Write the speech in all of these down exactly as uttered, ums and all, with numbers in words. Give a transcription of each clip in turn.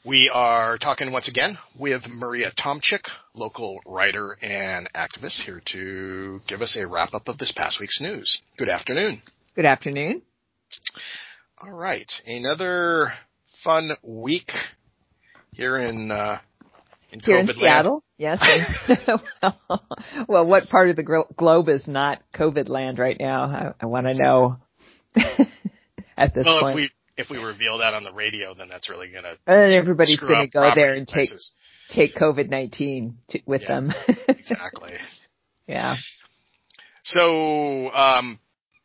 We are talking once again with Maria Tomczyk, local writer and activist, here to give us a wrap-up of this past week's news. Good afternoon. Good afternoon. All right. Another fun week here in uh, in Here COVID in Seattle, land. yes. well, well, what part of the gro- globe is not COVID land right now? I, I want to know at this well, point. If we, if we reveal that on the radio, then that's really going to And everybody's going to go there and prices. take take COVID nineteen with yeah, them. Exactly. Yeah. So, um,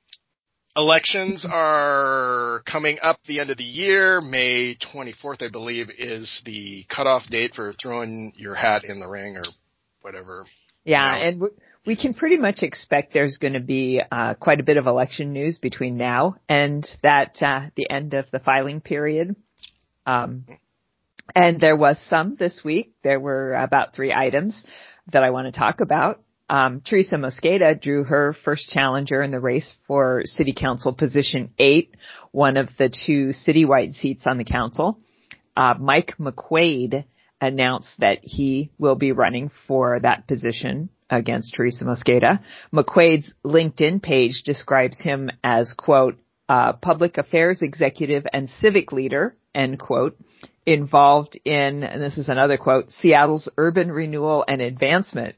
elections are coming up the end of the year. May twenty-fourth, I believe, is the cutoff date for throwing your hat in the ring or whatever. Yeah, you know. and we can pretty much expect there's going to be uh, quite a bit of election news between now and that uh, the end of the filing period. Um, and there was some this week. There were about three items that I want to talk about. Um, Teresa Mosqueda drew her first challenger in the race for City Council Position eight, one of the two citywide seats on the council. Uh, Mike McQuaid announced that he will be running for that position against Teresa Mosqueda. McQuaid's LinkedIn page describes him as, quote, uh, public affairs executive and civic leader, end quote, involved in, and this is another quote, Seattle's urban renewal and advancement.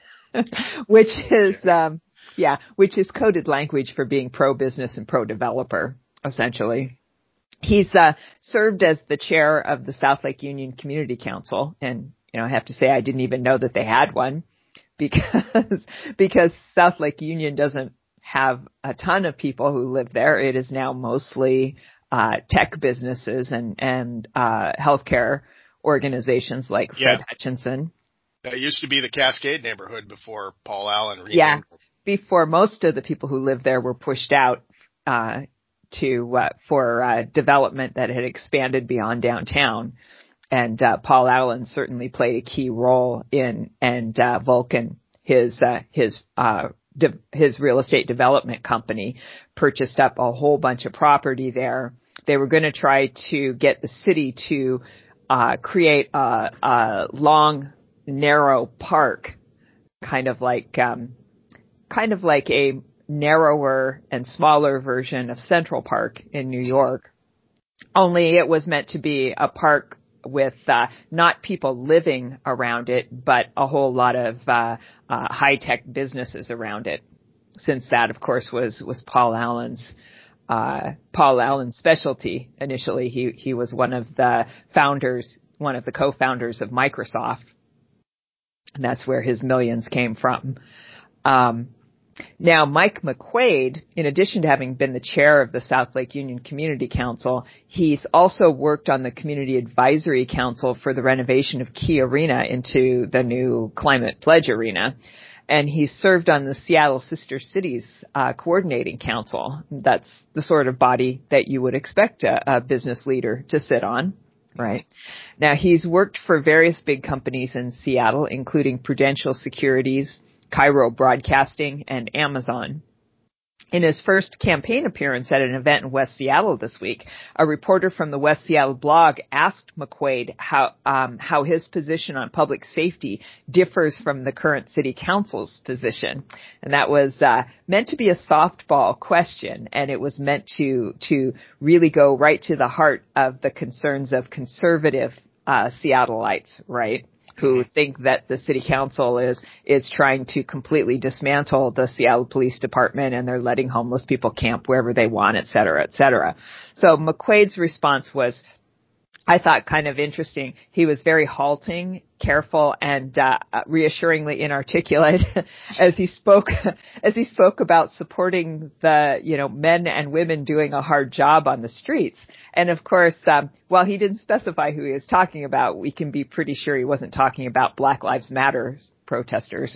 which is, um, yeah, which is coded language for being pro-business and pro-developer, essentially. He's, uh, served as the chair of the South Lake Union Community Council. And, you know, I have to say I didn't even know that they had one because, because South Lake Union doesn't have a ton of people who live there. It is now mostly, uh, tech businesses and, and, uh, healthcare organizations like Fred yeah. Hutchinson. That used to be the Cascade neighborhood before Paul Allen renamed Yeah, it. before most of the people who lived there were pushed out uh, to uh, for uh, development that had expanded beyond downtown. And uh, Paul Allen certainly played a key role in, and uh, Vulcan, his uh, his uh, de- his real estate development company, purchased up a whole bunch of property there. They were going to try to get the city to uh, create a, a long, narrow park, kind of like um, kind of like a narrower and smaller version of Central Park in New York. Only it was meant to be a park with uh, not people living around it, but a whole lot of uh, uh, high-tech businesses around it. Since that, of course, was was Paul Allen's uh, Paul Allen's specialty. Initially, he he was one of the founders, one of the co-founders of Microsoft. And that's where his millions came from. Um, now, Mike McQuaid, in addition to having been the chair of the South Lake Union Community Council, he's also worked on the Community Advisory Council for the renovation of Key Arena into the new Climate Pledge Arena. And he's served on the Seattle Sister Cities uh, Coordinating Council. That's the sort of body that you would expect a, a business leader to sit on. Right. Now, he's worked for various big companies in Seattle, including Prudential Securities, Cairo Broadcasting, and Amazon. In his first campaign appearance at an event in West Seattle this week, a reporter from the West Seattle blog asked McQuaid how um, how his position on public safety differs from the current city council's position, and that was uh, meant to be a softball question, and it was meant to to really go right to the heart of the concerns of conservative uh, Seattleites, right? Who think that the city council is is trying to completely dismantle the Seattle Police Department, and they're letting homeless people camp wherever they want, et cetera, et cetera. So McQuaid's response was, I thought, kind of interesting. He was very halting, careful, and uh, reassuringly inarticulate as he spoke as he spoke about supporting the, you know, men and women doing a hard job on the streets. And of course, um, while he didn't specify who he was talking about, we can be pretty sure he wasn't talking about Black Lives Matter protesters.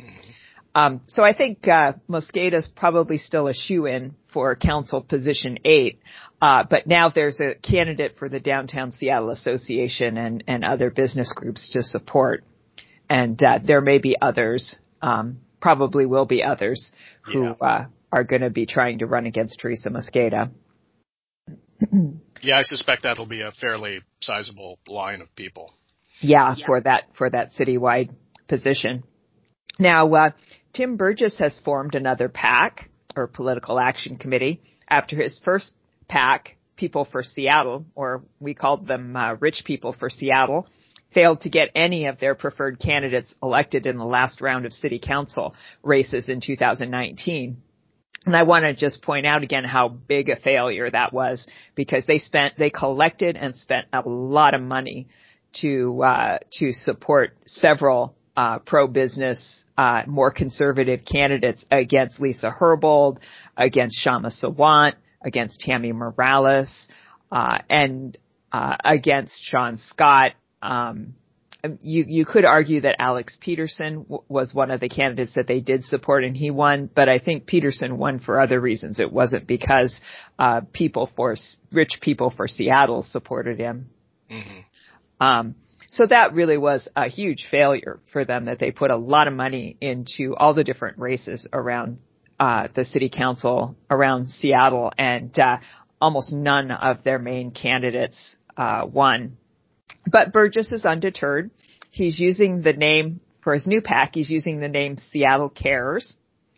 Um, so I think uh, Mosqueda's probably still a shoe-in for council position eight, uh, but now there's a candidate for the Downtown Seattle Association and, and other business groups to support, and uh, there may be others, um, probably will be others who yeah. uh, are going to be trying to run against Teresa Mosqueda. Yeah, I suspect that'll be a fairly sizable line of people. Yeah, yeah. for that for that citywide position. Now, uh, Tim Burgess has formed another PAC, or Political Action Committee, after his first PAC, People for Seattle, or we called them uh, Rich People for Seattle, failed to get any of their preferred candidates elected in the last round of city council races in two thousand nineteen. And I want to just point out again how big a failure that was, because they spent, they collected and spent a lot of money to, uh, to support several, uh, pro-business, uh, more conservative candidates against Lisa Herbold, against Shama Sawant, against Tammy Morales, uh, and, uh, against Sean Scott. Um, You, you could argue that Alex Peterson w- was one of the candidates that they did support and he won, but I think Peterson won for other reasons. It wasn't because, uh, people for, rich people for Seattle supported him. Mm-hmm. Um, so that really was a huge failure for them, that they put a lot of money into all the different races around, uh, the city council around Seattle, and, uh, almost none of their main candidates, uh, won. But Burgess is undeterred. He's using the name for his new PAC. He's using the name Seattle Cares.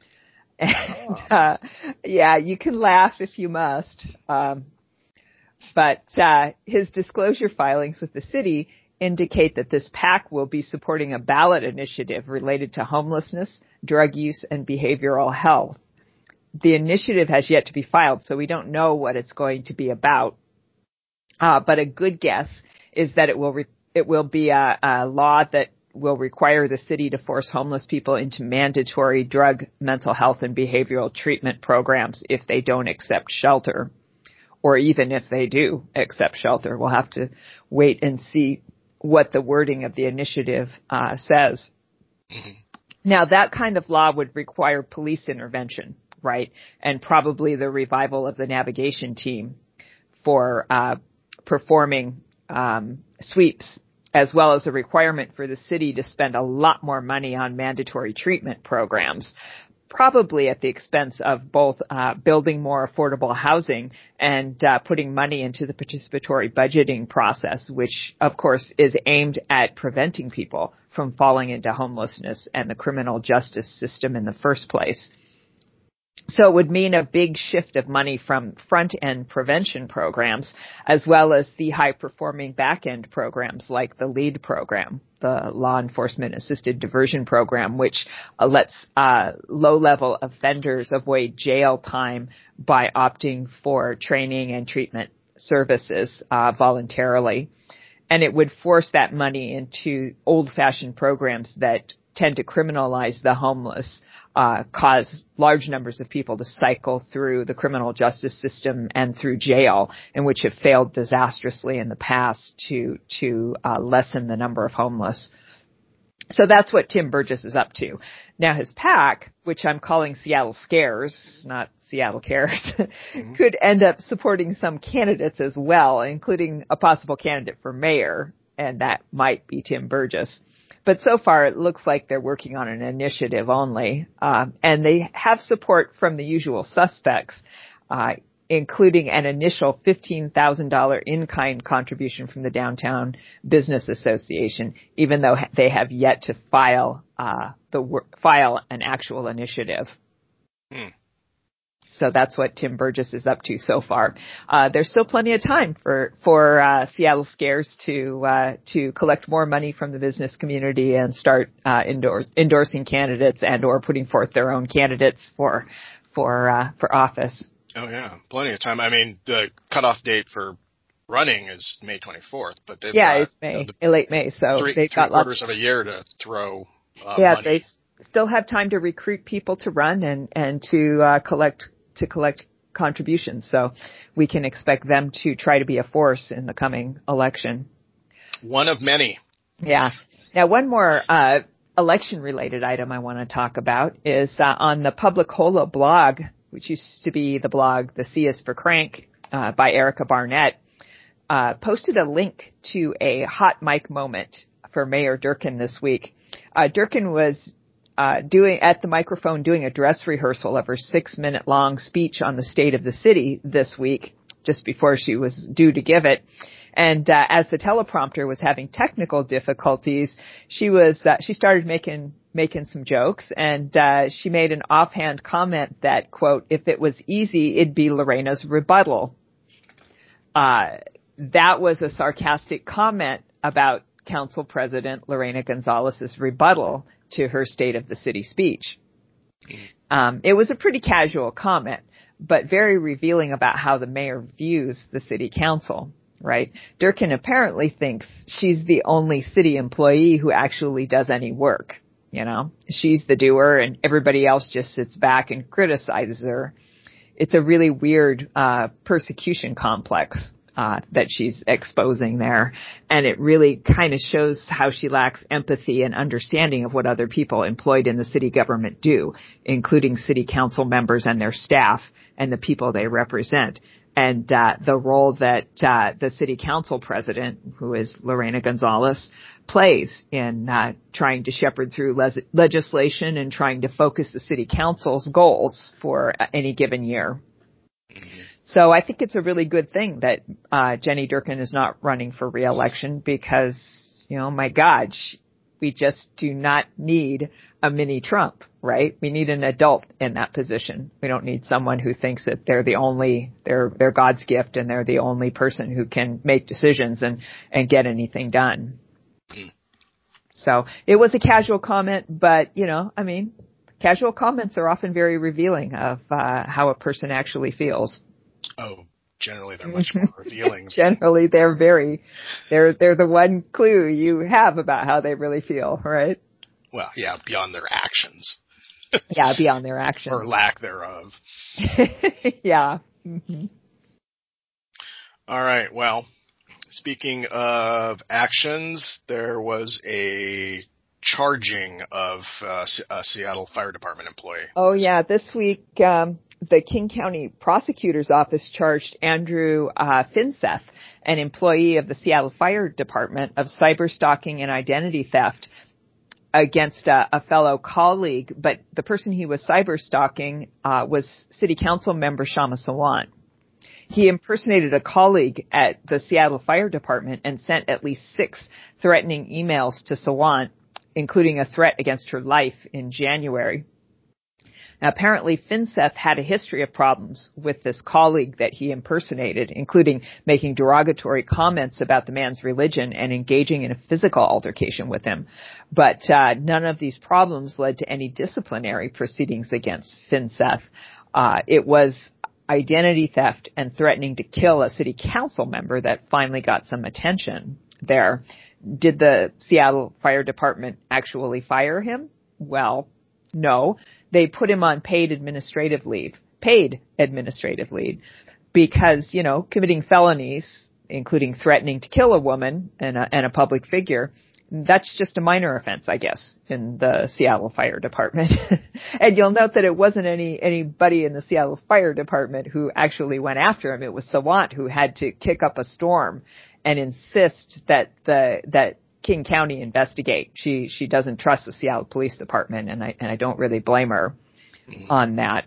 And, uh, yeah, you can laugh if you must. Um, but, uh, his disclosure filings with the city indicate that this PAC will be supporting a ballot initiative related to homelessness, drug use, and behavioral health. The initiative has yet to be filed, so we don't know what it's going to be about. Uh, but a good guess is that it will re- it will be a, a law that will require the city to force homeless people into mandatory drug, mental health, and behavioral treatment programs if they don't accept shelter, or even if they do accept shelter. We'll have to wait and see what the wording of the initiative uh, says. Mm-hmm. Now, that kind of law would require police intervention, right, and probably the revival of the navigation team for uh, performing Um, sweeps, as well as a requirement for the city to spend a lot more money on mandatory treatment programs, probably at the expense of both uh, building more affordable housing and uh, putting money into the participatory budgeting process, which, of course, is aimed at preventing people from falling into homelessness and the criminal justice system in the first place. So it would mean a big shift of money from front-end prevention programs, as well as the high-performing back-end programs like the LEAD program, the Law Enforcement Assisted Diversion program, which uh, lets uh, low-level offenders avoid jail time by opting for training and treatment services uh, voluntarily. And it would force that money into old-fashioned programs that tend to criminalize the homeless, uh, cause large numbers of people to cycle through the criminal justice system and through jail, and which have failed disastrously in the past to, to, uh, lessen the number of homeless. So that's what Tim Burgess is up to. Now his PAC, which I'm calling Seattle Scares, not Seattle Cares, mm-hmm. could end up supporting some candidates as well, including a possible candidate for mayor, and that might be Tim Burgess. But so far, it looks like they're working on an initiative only, uh, and they have support from the usual suspects, uh, including an initial fifteen thousand dollars in-kind contribution from the Downtown Business Association, even though they have yet to file uh, the file an actual initiative. Hmm. So that's what Tim Burgess is up to so far. Uh, there's still plenty of time for, for, uh, Seattle Scares to, uh, to collect more money from the business community and start, uh, endorse, endorsing candidates and or putting forth their own candidates for, for, uh, for office. Oh yeah, plenty of time. I mean, the cutoff date for running is May twenty-fourth, but they've yeah, got, it's May, you know, the, late May. So three, they've three got quarters lots of a year to throw, uh, yeah, money. they still have time to recruit people to run and, and to, uh, collect, to collect contributions. So we can expect them to try to be a force in the coming election. One of many. Yeah. Now, one more uh, election-related item I want to talk about is uh, on the Publicola blog, which used to be the blog The C is for Crank uh, by Erica Barnett, uh, posted a link to a hot mic moment for Mayor Durkin this week. Uh, Durkin was Uh, doing at the microphone, doing a dress rehearsal of her six minute long speech on the state of the city this week just before she was due to give it. And uh, as the teleprompter was having technical difficulties, she was uh, she started making making some jokes, and uh, she made an offhand comment that, quote, if it was easy, it'd be Lorena's rebuttal. Uh, that was a sarcastic comment about Council President Lorena Gonzalez's rebuttal to her State of the City speech. Um, it was a pretty casual comment, but very revealing about how the mayor views the city council, right? Durkin apparently thinks she's the only city employee who actually does any work. You know, she's the doer and everybody else just sits back and criticizes her. It's a really weird uh persecution complex uh that she's exposing there. And it really kind of shows how she lacks empathy and understanding of what other people employed in the city government do, including city council members and their staff and the people they represent. And uh the role that uh the city council president, who is Lorena Gonzalez, plays in uh trying to shepherd through le- legislation and trying to focus the city council's goals for any given year. Mm-hmm. So I think it's a really good thing that uh Jenny Durkin is not running for re-election because, you know, my God, she, we just do not need a mini Trump, right? We need an adult in that position. We don't need someone who thinks that they're the only, they're, they're God's gift and they're the only person who can make decisions and, and get anything done. So it was a casual comment, but, you know, I mean, casual comments are often very revealing of uh, how a person actually feels. Oh, generally they're much more revealing. Generally they're very, they're, they're the one clue you have about how they really feel, right? Well, yeah, beyond their actions. Yeah, beyond their actions. Or lack thereof. Yeah. Mm-hmm. All right, well, speaking of actions, there was a charging of uh, a Seattle Fire Department employee. Oh, yeah. This week, um, the King County Prosecutor's Office charged Andrew uh, Finseth, an employee of the Seattle Fire Department, of cyberstalking and identity theft against a, a fellow colleague. But the person he was cyberstalking uh, was City Council member Shama Sawant. He impersonated a colleague at the Seattle Fire Department and sent at least six threatening emails to Sawant, including a threat against her life in January. Now, apparently, Finseth had a history of problems with this colleague that he impersonated, including making derogatory comments about the man's religion and engaging in a physical altercation with him. But uh, none of these problems led to any disciplinary proceedings against Finseth. Uh, it was identity theft and threatening to kill a city council member that finally got some attention there. Did the Seattle Fire Department actually fire him? Well, no. They put him on paid administrative leave, paid administrative leave, because, you know, committing felonies, including threatening to kill a woman and a, and a public figure, that's just a minor offense, I guess, in the Seattle Fire Department. And you'll note that it wasn't any anybody in the Seattle Fire Department who actually went after him. It was Sawant who had to kick up a storm and insist that the that King County investigate. She she doesn't trust the Seattle Police Department, and I and I don't really blame her mm-hmm. on that.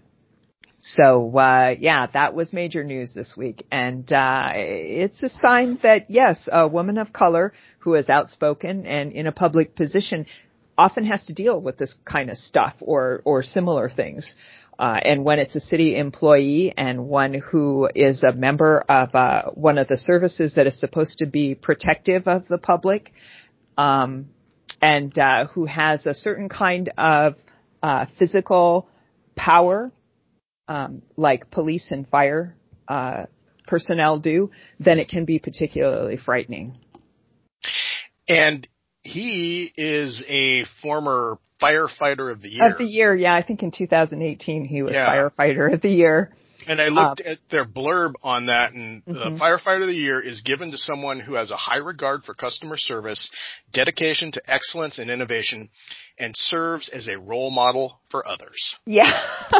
So uh yeah, that was major news this week, and uh it's a sign that yes, a woman of color who is outspoken and in a public position often has to deal with this kind of stuff or or similar things. Uh, and when it's a city employee and one who is a member of uh, one of the services that is supposed to be protective of the public, um, and uh, who has a certain kind of uh, physical power, um, like police and fire uh, personnel do, then it can be particularly frightening. And he is a former firefighter of the year. Of the year, yeah. I think in two thousand eighteen he was yeah. firefighter of the year. And I looked um, at their blurb on that, and mm-hmm. the firefighter of the year is given to someone who has a high regard for customer service, dedication to excellence and innovation, and serves as a role model for others. Yeah.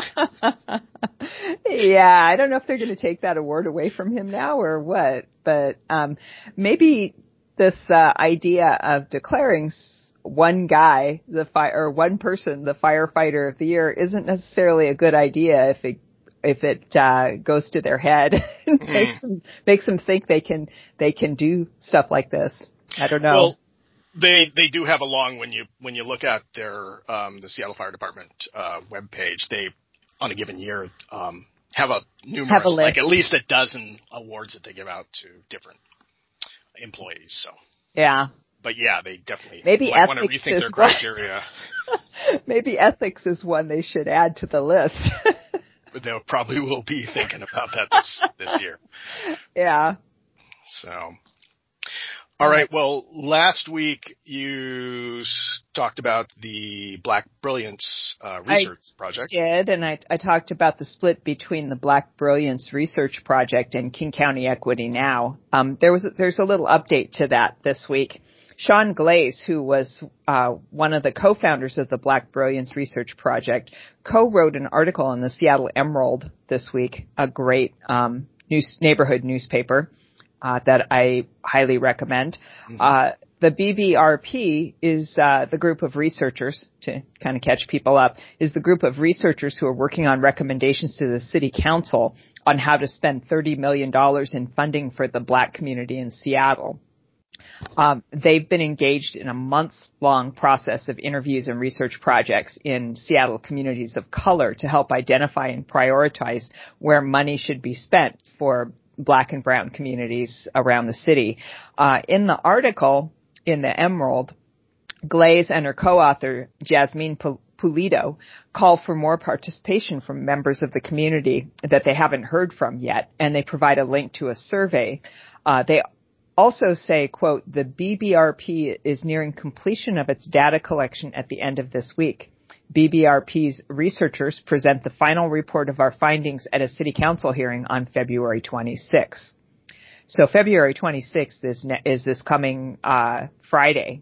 Yeah, I don't know if they're going to take that award away from him now or what, but um maybe this uh, idea of declaring one guy, the fire, or one person, the firefighter of the year, isn't necessarily a good idea if it if it uh, goes to their head and mm. makes them, makes them think they can they can do stuff like this. I don't know. Well, they they do have a long when you when you look at their um, the Seattle Fire Department uh, webpage, they on a given year um, have a numerous have a like at least a dozen awards that they give out to different employees. So yeah, but yeah, they definitely maybe might want to rethink their criteria. Maybe ethics is one they should add to the list. But they probably will be thinking about that this this year. Yeah. So. All right. Well, last week you talked about the Black Brilliance uh, research I project. I did, and I, I talked about the split between the Black Brilliance research project and King County Equity Now. Um, there was there's a little update to that this week. Sean Glaze, who was uh, one of the co-founders of the Black Brilliance Research Project, co-wrote an article in the Seattle Emerald this week, a great um, news, neighborhood newspaper uh, that I highly recommend. Mm-hmm. Uh, the B B R P is uh, the group of researchers, to kind of catch people up, is the group of researchers who are working on recommendations to the city council on how to spend thirty million dollars in funding for the Black community in Seattle. Um, they've been engaged in a months-long process of interviews and research projects in Seattle communities of color to help identify and prioritize where money should be spent for Black and brown communities around the city. Uh, in the article in the Emerald, Glaze and her co-author, Jasmine Pulido, call for more participation from members of the community that they haven't heard from yet, and they provide a link to a survey. Uh, they also say, quote, the B B R P is nearing completion of its data collection at the end of this week. B B R P's researchers present the final report of our findings at a city council hearing on February twenty-sixth. So February twenty-sixth is, ne- is this coming uh, Friday,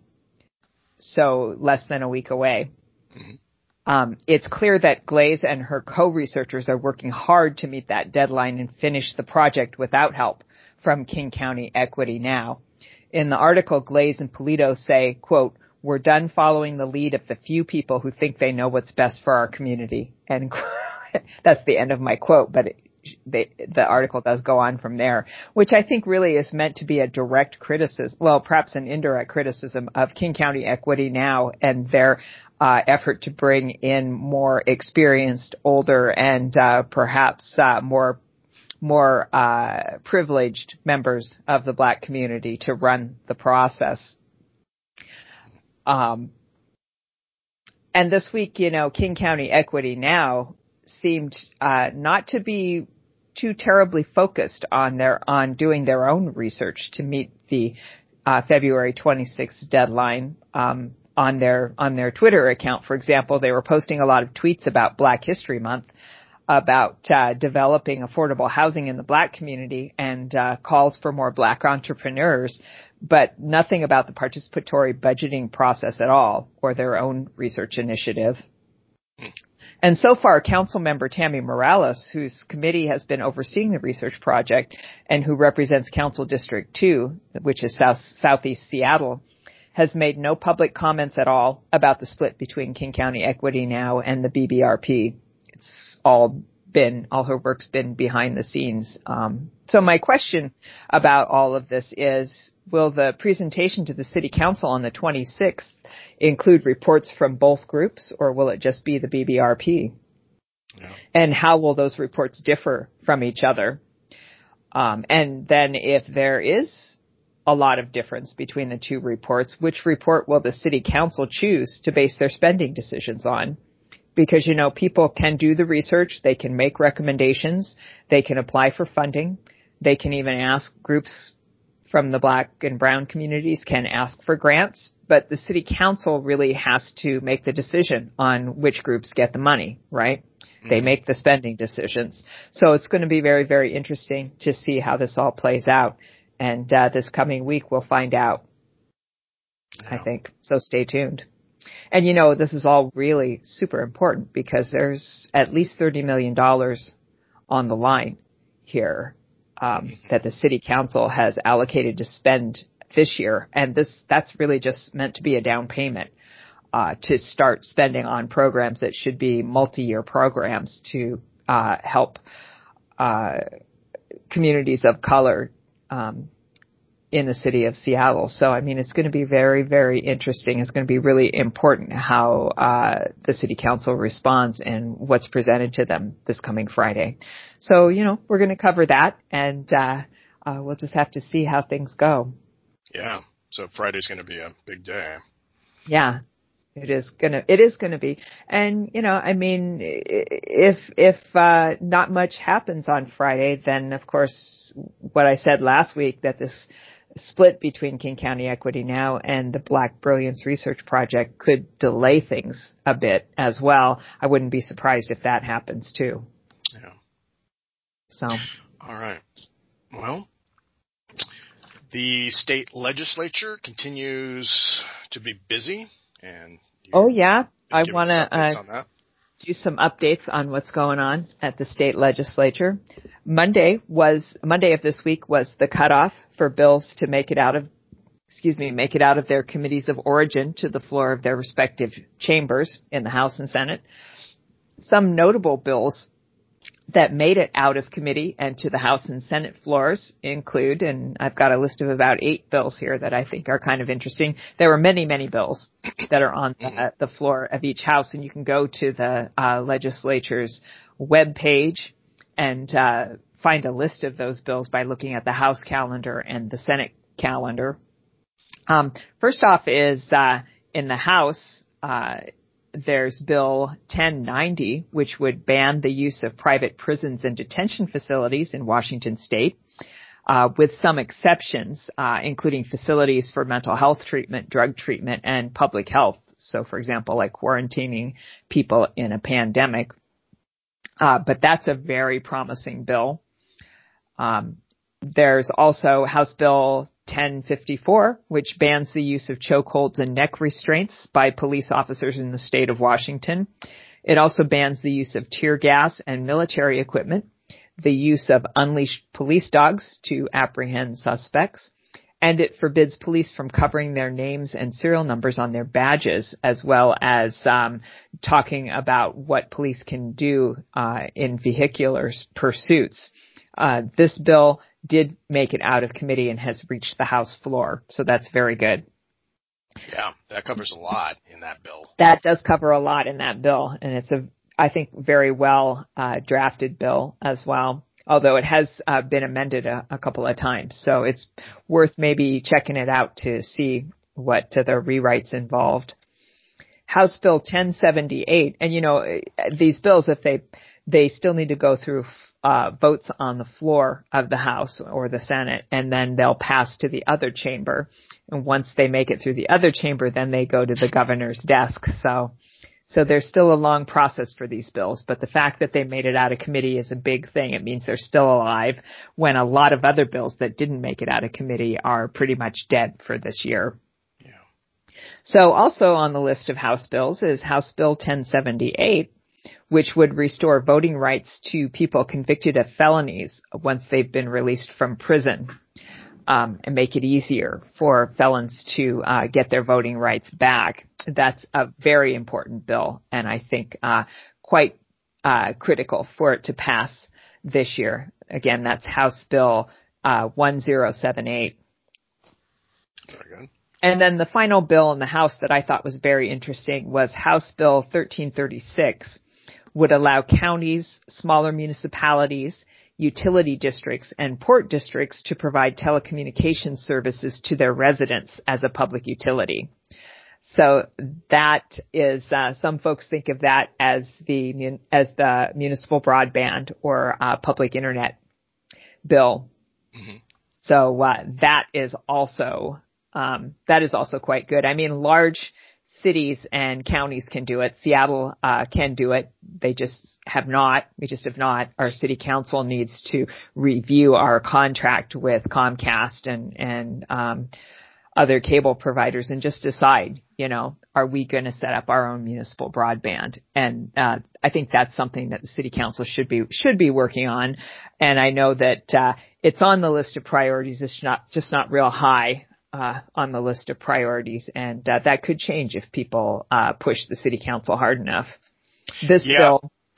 so less than a week away. Mm-hmm. Um, it's clear that Glaze and her co-researchers are working hard to meet that deadline and finish the project without help from King County Equity Now. In the article, Glaze and Pulido say, quote, we're done following the lead of the few people who think they know what's best for our community. And that's the end of my quote, but it, they, the article does go on from there, which I think really is meant to be a direct criticism, well, perhaps an indirect criticism of King County Equity Now and their uh, effort to bring in more experienced, older, and uh, perhaps uh, more more uh, privileged members of the Black community to run the process. Um, and this week, you know, King County Equity Now seemed uh, not to be too terribly focused on their on doing their own research to meet the uh, February twenty-sixth deadline. Um, on their on their Twitter account, for example, they were posting a lot of tweets about Black History Month, about uh, developing affordable housing in the Black community, and uh, calls for more Black entrepreneurs, but nothing about the participatory budgeting process at all, or their own research initiative. And so far, Council Member Tammy Morales, whose committee has been overseeing the research project and who represents Council District two, which is South Southeast Seattle, has made no public comments at all about the split between King County Equity Now and the B B R P. It's all been, all her work's been behind the scenes. Um, so my question about all of this is, will the presentation to the City Council on the twenty-sixth include reports from both groups, or will it just be the B B R P? Yeah. And how will those reports differ from each other? Um, and then if there is a lot of difference between the two reports, which report will the City Council choose to base their spending decisions on? Because, you know, people can do the research, they can make recommendations, they can apply for funding, they can even ask groups from the Black and brown communities can ask for grants, but the City Council really has to make the decision on which groups get the money, right? Mm-hmm. They make the spending decisions. So it's going to be very, very interesting to see how this all plays out. And uh, this coming week we'll find out, yeah. I think. So stay tuned. And, you know, this is all really super important because there's at least thirty million dollars on the line here um, that the City Council has allocated to spend this year. And this that's really just meant to be a down payment uh, to start spending on programs that should be multi-year programs to uh, help uh, communities of color um, in the city of Seattle. So, I mean, it's going to be very, very interesting. It's going to be really important how uh, the city council responds and what's presented to them this coming Friday. So, you know, we're going to cover that, and uh, uh, we'll just have to see how things go. Yeah. So Friday's going to be a big day. Yeah. It is gonna, it is gonna be. And, you know, I mean, if, if, uh, not much happens on Friday, then of course, what I said last week, that this split between King County Equity Now and the Black Brilliance Research Project could delay things a bit as well. I wouldn't be surprised if that happens too. Yeah. So. All right. Well, the state legislature continues to be busy. And oh yeah, I want to uh, do some updates on what's going on at the state legislature. Monday was Monday of this week was the cutoff for bills to make it out of, excuse me, make it out of their committees of origin to the floor of their respective chambers in the House and Senate. Some notable bills that made it out of committee and to the House and Senate floors include, and I've got a list of about eight bills here that I think are kind of interesting. There were many, many bills that are on the, the floor of each house, and you can go to the uh, legislature's webpage and uh, find a list of those bills by looking at the House calendar and the Senate calendar. Um, first off is uh, in the House, uh, there's Bill ten ninety, which would ban the use of private prisons and detention facilities in Washington state, uh, with some exceptions, uh, including facilities for mental health treatment, drug treatment, and public health. So, for example, like quarantining people in a pandemic. Uh, but that's a very promising bill. Um, there's also House Bill ten fifty-four, which bans the use of chokeholds and neck restraints by police officers in the state of Washington. It also bans the use of tear gas and military equipment, the use of unleashed police dogs to apprehend suspects, and it forbids police from covering their names and serial numbers on their badges, as well as um, talking about what police can do uh, in vehicular pursuits. Uh, this bill did make it out of committee and has reached the House floor, so that's very good. Yeah, that covers a lot in that bill. That does cover a lot in that bill, and it's a, I think, very well uh, drafted bill as well, although it has uh, been amended a, a couple of times, so it's worth maybe checking it out to see what uh, the rewrites involved. House Bill ten seventy-eight, and you know, these bills, if they they still need to go through uh, votes on the floor of the House or the Senate, and then they'll pass to the other chamber. And once they make it through the other chamber, then they go to the governor's desk. So, so there's still a long process for these bills. But the fact that they made it out of committee is a big thing. It means they're still alive when a lot of other bills that didn't make it out of committee are pretty much dead for this year. Yeah. So also on the list of House bills is House Bill ten seventy-eight, which would restore voting rights to people convicted of felonies once they've been released from prison, um, and make it easier for felons to uh, get their voting rights back. That's a very important bill, and I think uh, quite uh, critical for it to pass this year. Again, that's House Bill uh, ten seventy-eight. Very good. And then the final bill in the House that I thought was very interesting was House Bill thirteen thirty-six, would allow counties, smaller municipalities, utility districts, and port districts to provide telecommunications services to their residents as a public utility. So that is, uh, some folks think of that as the as the municipal broadband or uh, public internet bill. Mm-hmm. So uh, that is also um, that is also quite good. I mean, large cities and counties can do it. Seattle uh, can do it. They just have not. We just have not. Our city council needs to review our contract with Comcast and and um, other cable providers and just decide, you know, are we going to set up our own municipal broadband? And uh, I think that's something that the city council should be should be working on. And I know that uh, it's on the list of priorities. It's not just not real high Uh, on the list of priorities, and uh, that could change if people uh, push the city council hard enough. This yeah. bill,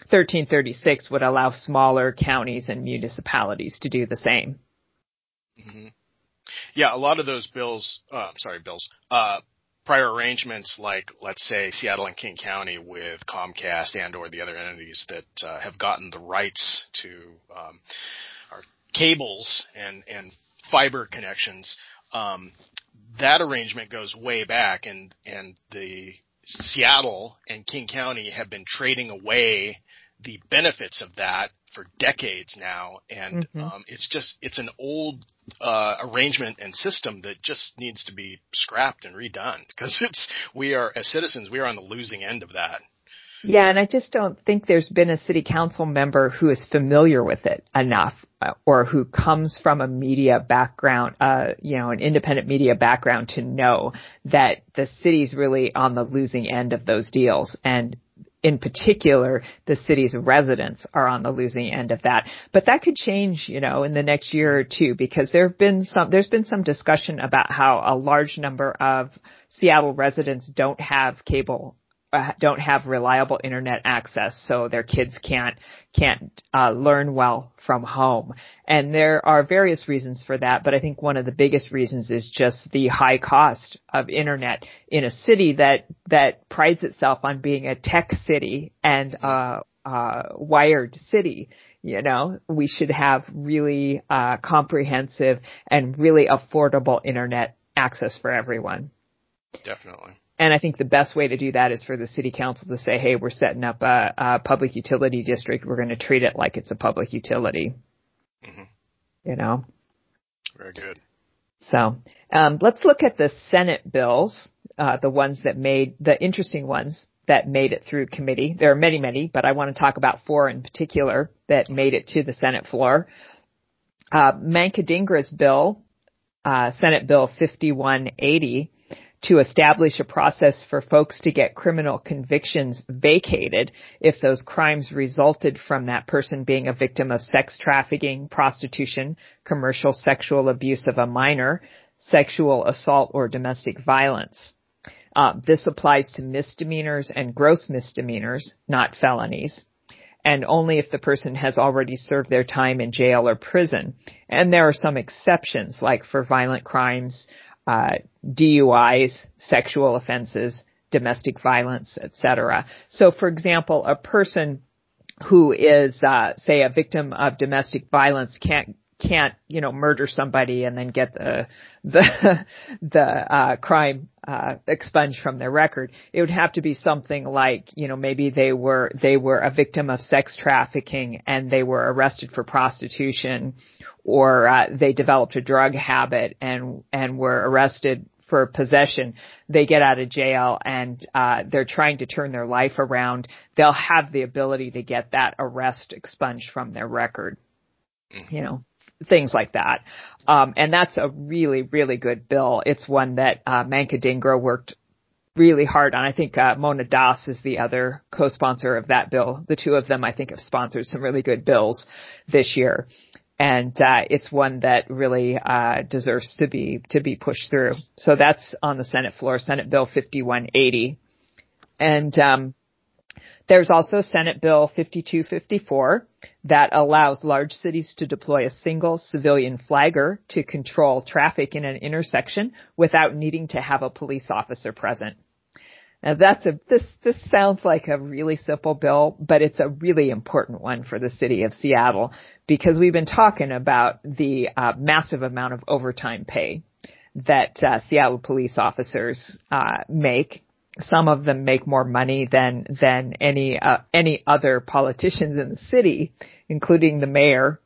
thirteen thirty-six would allow smaller counties and municipalities to do the same. Mm-hmm. Yeah, a lot of those bills, uh, sorry, bills, uh, prior arrangements like, let's say, Seattle and King County with Comcast and or the other entities that uh, have gotten the rights to um, our cables and, and fiber connections, um, that arrangement goes way back, and, and the Seattle and King County have been trading away the benefits of that for decades now, and mm-hmm. um, it's just it's an old uh, arrangement and system that just needs to be scrapped and redone, because it's we are as citizens we are on the losing end of that. Yeah, and I just don't think there's been a city council member who is familiar with it enough, uh, or who comes from a media background, uh, you know, an independent media background, to know that the city's really on the losing end of those deals. And in particular, the city's residents are on the losing end of that. But that could change, you know, in the next year or two, because there have been some, there's been some discussion about how a large number of Seattle residents don't have cable, uh, don't have reliable internet access, so their kids can't, can't, uh, learn well from home. And there are various reasons for that, but I think one of the biggest reasons is just the high cost of internet in a city that, that prides itself on being a tech city and a, uh, wired city. You know, we should have really, uh, comprehensive and really affordable internet access for everyone. Definitely. And I think the best way to do that is for the city council to say, hey, we're setting up a, a public utility district. We're going to treat it like it's a public utility. Mm-hmm. You know? Very good. So um, let's look at the Senate bills, uh, the ones that made, the interesting ones that made it through committee. There are many, many, but I want to talk about four in particular that made it to the Senate floor. Uh, Mankadingra's bill, uh, Senate Bill fifty-one eighty, to establish a process for folks to get criminal convictions vacated if those crimes resulted from that person being a victim of sex trafficking, prostitution, commercial sexual abuse of a minor, sexual assault, or domestic violence. Um, this applies to misdemeanors and gross misdemeanors, not felonies, and only if the person has already served their time in jail or prison. And there are some exceptions, like for violent crimes, Uh, D U Is, sexual offenses, domestic violence, et cetera. So, for example, a person who is, uh, say, a victim of domestic violence can't can't you know murder somebody and then get the the the uh, crime uh, expunged from their record. It would have to be something like, you know, maybe they were they were a victim of sex trafficking and they were arrested for prostitution, or uh, they developed a drug habit and and were arrested for possession. They get out of jail and uh they're trying to turn their life around. They'll have the ability to get that arrest expunged from their record. You know, things like that. Um, and that's a really, really good bill. It's one that uh, Mankadingra worked really hard on. I think uh, Mona Das is the other co-sponsor of that bill. The two of them, I think, have sponsored some really good bills this year. And uh, it's one that really uh, deserves to be to be pushed through. So that's on the Senate floor, Senate Bill fifty-one eighty. And um there's also Senate Bill fifty-two fifty-four that allows large cities to deploy a single civilian flagger to control traffic in an intersection without needing to have a police officer present. Now that's a, this, this sounds like a really simple bill, but it's a really important one for the city of Seattle, because we've been talking about the uh, massive amount of overtime pay that uh, Seattle police officers uh, make. Some of them make more money than than any uh, any other politicians in the city, including the mayor,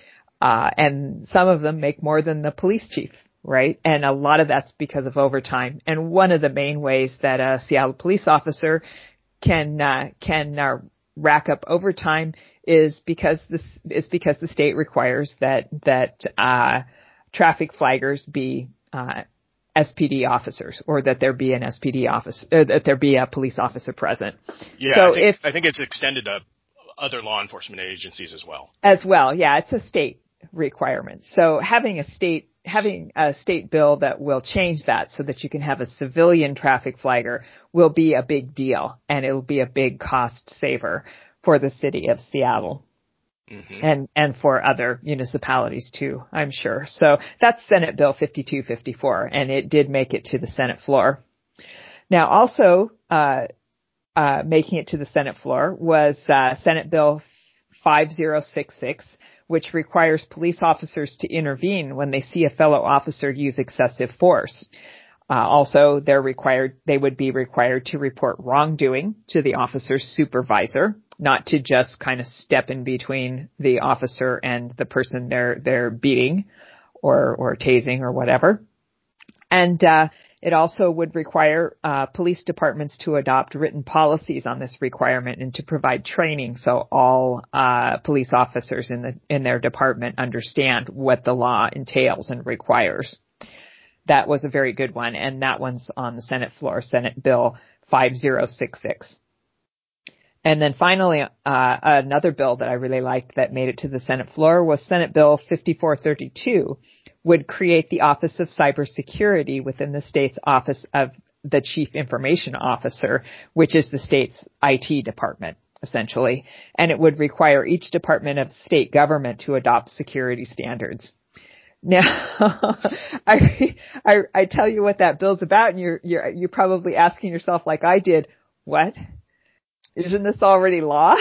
uh, and some of them make more than the police chief, right? And a lot of that's because of overtime. And one of the main ways that a Seattle police officer can uh, can uh, rack up overtime is because this is because the state requires that that uh, traffic flaggers be uh, S P D officers, or that there be an S P D officer, or that there be a police officer present. Yeah, so I think, if I think it's extended to other law enforcement agencies as well. As well, yeah, it's a state requirement. So having a state having a state bill that will change that so that you can have a civilian traffic flagger will be a big deal, and it will be a big cost saver for the city of Seattle. Mm-hmm. And, and for other municipalities too, I'm sure. So that's Senate Bill fifty-two fifty-four, and it did make it to the Senate floor. Now also, uh, uh, making it to the Senate floor was, uh, Senate Bill five zero six six, which requires police officers to intervene when they see a fellow officer use excessive force. Uh, also, they're required, they would be required to report wrongdoing to the officer's supervisor, not to just kind of step in between the officer and the person they're, they're beating or, or tasing or whatever. And, uh, it also would require, uh, police departments to adopt written policies on this requirement and to provide training so all, uh, police officers in the, in their department understand what the law entails and requires. That was a very good one, and that one's on the Senate floor, Senate Bill five zero six six. And then finally, uh, another bill that I really liked that made it to the Senate floor was Senate Bill fifty-four thirty-two, would create the Office of Cybersecurity within the state's Office of the Chief Information Officer, which is the state's I T department, essentially. And it would require each department of state government to adopt security standards. Now, I, I, I tell you what that bill's about, and you're, you're, you're probably asking yourself like I did, what? Isn't this already law?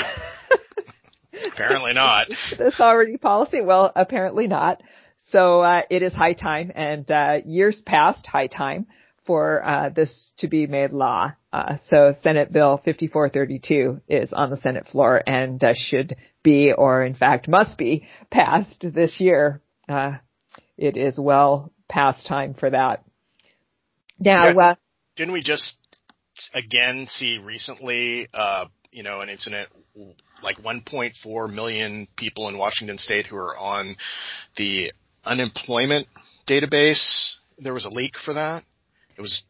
Apparently not. Is this already policy? Well, apparently not. So, uh, it is high time, and, uh, years past high time for, uh, this to be made law. Uh, so Senate Bill fifty-four thirty-two is on the Senate floor and, uh, should be, or in fact must be, passed this year. Uh, It is well past time for that. Now, yeah, uh, didn't we just again see recently, uh, you know, an incident like one point four million people in Washington State who are on the unemployment database? There was a leak for that. It was.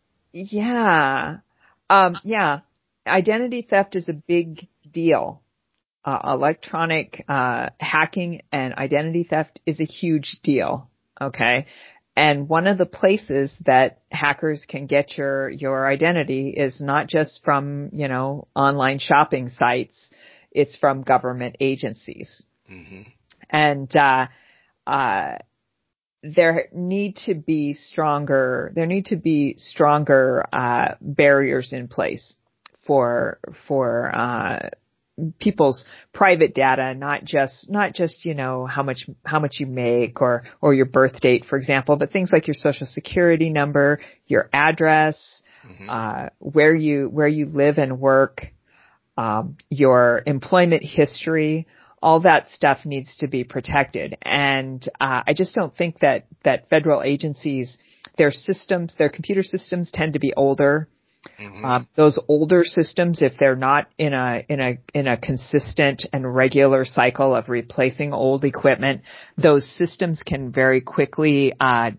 Yeah, um, yeah. Identity theft is a big deal. Uh, electronic uh, hacking and identity theft is a huge deal. Okay. And one of the places that hackers can get your, your identity is not just from, you know, online shopping sites. It's from government agencies. Mm-hmm. And, uh, uh, there need to be stronger, there need to be stronger, uh, barriers in place for, for, uh, people's private data, not just, not just, you know, how much, how much you make or, or your birth date, for example, but things like your social security number, your address, mm-hmm. uh, where you, where you live and work, um, your employment history, all that stuff needs to be protected. And, uh, I just don't think that, that federal agencies, their systems, their computer systems tend to be older. Mm-hmm. Um, those older systems, if they're not in a in a in a consistent and regular cycle of replacing old equipment, those systems can very quickly uh,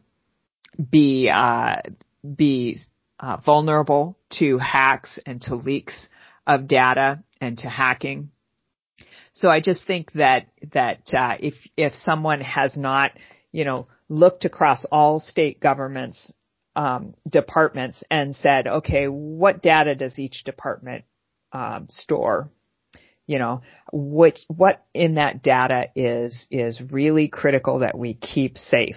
be uh, be uh, vulnerable to hacks and to leaks of data and to hacking. So I just think that that uh, if if someone has not, you know, looked across all state governments. Um, departments and said, okay, what data does each department um, store? You know, what what in that data is is really critical that we keep safe,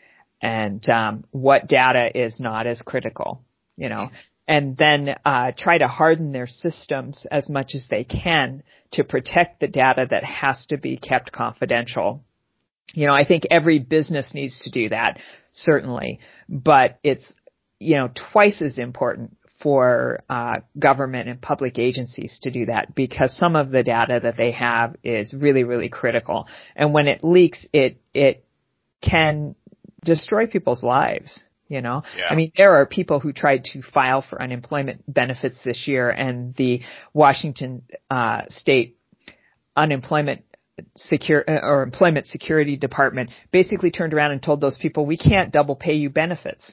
and um, what data is not as critical. You know, and then uh, try to harden their systems as much as they can to protect the data that has to be kept confidential. You know, I think every business needs to do that, certainly, but it's, you know, twice as important for uh, government and public agencies to do that, because some of the data that they have is really, really critical. And when it leaks, it it can destroy people's lives. You know, yeah. I mean, there are people who tried to file for unemployment benefits this year, and the Washington uh, State Unemployment Secure or Employment Security Department basically turned around and told those people, we can't double pay you benefits.